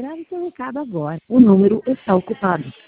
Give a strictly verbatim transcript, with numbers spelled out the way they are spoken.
Grave seu recado agora. O número está ocupado.